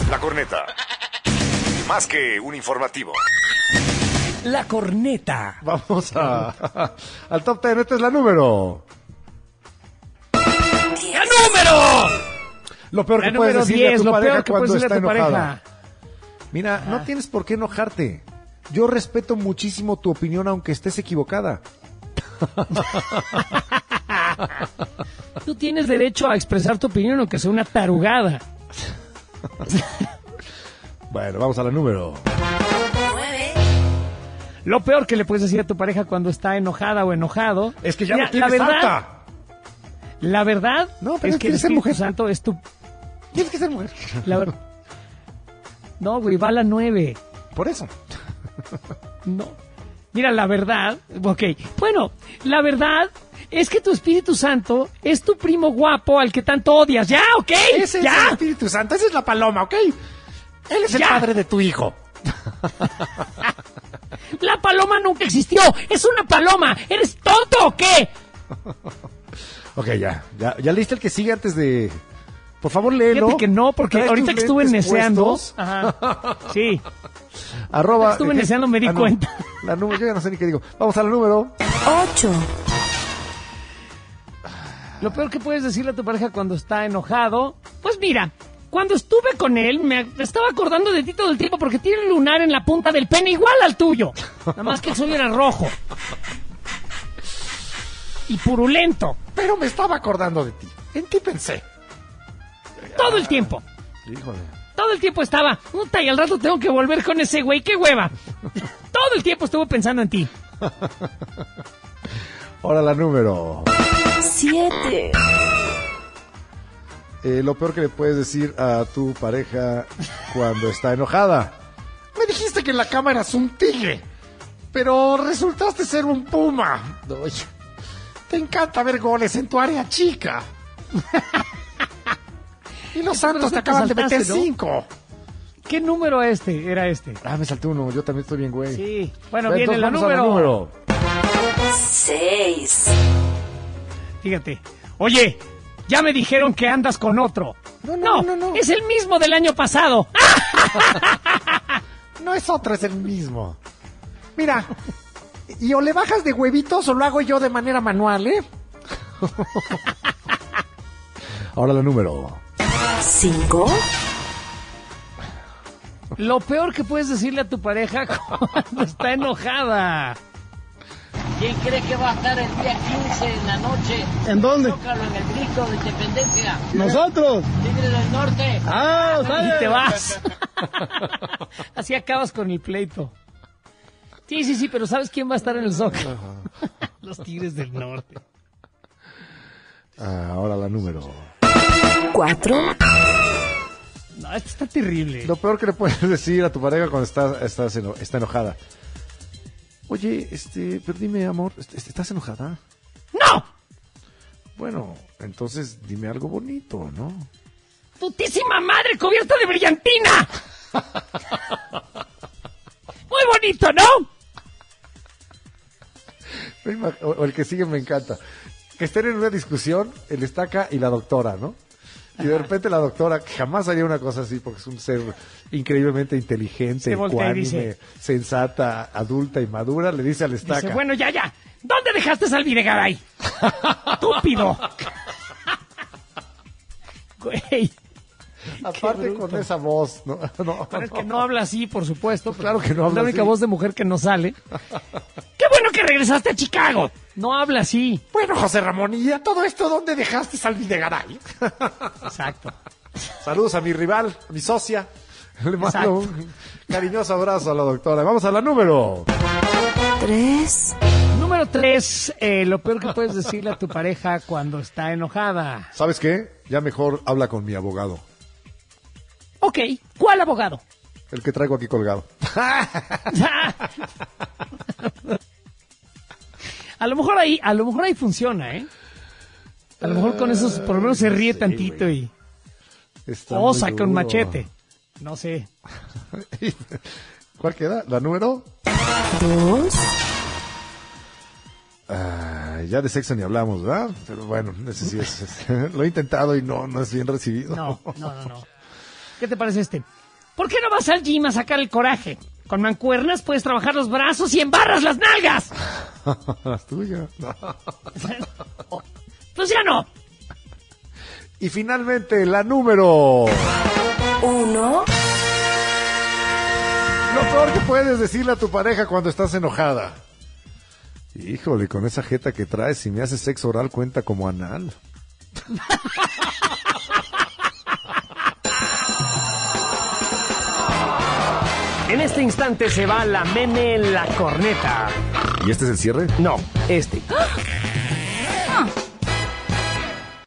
La Corneta. Más que un informativo. La Corneta. Vamos al top 10. Esta es la número. ¡La número! Lo peor La que puedes número decirle a 10, tu lo pareja peor que cuando puedes está decirle a tu enojada. pareja. Mira, no tienes por qué enojarte. Yo respeto muchísimo tu opinión aunque estés equivocada. Tú tienes derecho a expresar tu opinión aunque sea una tarugada. Bueno, vamos a la número. Lo peor que le puedes decir a tu pareja cuando está enojada o enojado Es que ya Mira, no tienes harta. La verdad No, pero es que el quieres ser Espíritu mujer. Santo es tu... Tienes que ser mujer. No, güey, va a la 9. Por eso. No. Mira, la verdad... Ok. Bueno, la verdad es que tu Espíritu Santo es tu primo guapo al que tanto odias. ¿Ya? ¿Ok? Ese es ¿Ya? el Espíritu Santo. Esa es la paloma, ¿ok? Él es el Ya. padre de tu hijo. La paloma nunca existió. Es una paloma. ¿Eres tonto o qué? Ok, ya leíste el que sigue antes de... Por favor, léelo. Fíjate que no, porque Trae ahorita tus que estuve lentes neceando... puestos. Ajá. Sí. Arroba... Estuve neceando, me di no. cuenta. La número, yo ya no sé ni qué digo. Vamos a la número. 8. Lo peor que puedes decirle a tu pareja cuando está enojado, pues mira, cuando estuve con él me estaba acordando de ti todo el tiempo porque tiene un lunar en la punta del pene igual al tuyo. Nada más que el suyo era rojo. Y purulento. Pero me estaba acordando de ti. En ti pensé. Todo el tiempo. Híjole. Todo el tiempo estaba, puta, y al rato tengo que volver con ese güey, qué hueva. Todo el tiempo estuve pensando en ti. Ahora la número. 7. Lo peor que le puedes decir a tu pareja cuando está enojada. Me dijiste que en la cama eras un tigre, pero resultaste ser un puma. Oye, te encanta ver goles en tu área chica. Y los Santos te acaban de meter saltaste, ¿no? 5. ¿Qué número era este? Ah, me salté uno. Yo también estoy bien, güey. Sí. Bueno, Entonces, viene la vamos a número. 6. Fíjate. Oye, ya me dijeron que andas con otro. No. Es el mismo del año pasado. No es otro, es el mismo. Mira, y o le bajas de huevitos o lo hago yo de manera manual, ¿eh? Ahora la número. 5. Lo peor que puedes decirle a tu pareja cuando está enojada. ¿Quién cree que va a estar el día 15 en la noche? ¿En dónde? Zócalo, en el grito de independencia. ¿Nosotros? Tigre del Norte. ¡Ah, sale! Y te vas. Así acabas con el pleito. Sí, pero ¿sabes quién va a estar en el Zócalo? Los Tigres del Norte. Ahora la número. 4. No, esto está terrible. Lo peor que le puedes decir a tu pareja cuando está enojada. Oye, pero dime, amor, ¿estás enojada? ¡No! Bueno, entonces dime algo bonito, ¿no? ¡Putísima madre cubierta de brillantina! Muy bonito, ¿no? O el que sigue me encanta. Que estén en una discusión el estaca y la doctora, ¿no? Y de repente la doctora, que jamás haría una cosa así porque es un ser increíblemente inteligente, Se voltea y ecuánime, dice- sensata, adulta y madura, le dice al estaca. Dice, bueno, ya. ¿Dónde dejaste al Videgaray? ¡Estúpido! Güey. Aparte qué bruto. con esa voz, ¿no? Pero es que no habla así, por supuesto. Claro que no Es habla la única así. voz de mujer que no sale. ¡Qué bueno que regresaste a Chicago! No habla así. Bueno, José Ramón, ¿y a todo esto dónde dejaste al Videgaray? Exacto. Saludos a mi rival, a mi socia. Le mando Exacto. un cariñoso abrazo a la doctora. Vamos a la número. 3. Número 3. Lo peor que puedes decirle a tu pareja cuando está enojada. ¿Sabes qué? Ya mejor habla con mi abogado, Ok, ¿cuál abogado? el que traigo aquí colgado. A lo mejor ahí funciona, ¿eh? A lo mejor con esos por lo menos se ríe Sí, tantito güey. y... Está O muy saca un duro. machete. No sé. ¿Cuál queda? ¿La número? 2. Ya de sexo ni hablamos, ¿verdad? Pero bueno, ese sí es. Lo he intentado y no es bien recibido. No. ¿Qué te parece este? ¿Por qué no vas al gym a sacar el coraje? Con mancuernas puedes trabajar los brazos y embarras las nalgas. Las tuyas. Pues ya no. Y finalmente, la número... 1, Lo peor que puedes decirle a tu pareja cuando estás enojada. Híjole, con esa jeta que traes, si me haces sexo oral cuenta como anal. En este instante se va la meme la corneta. ¿Y este es el cierre? No, este.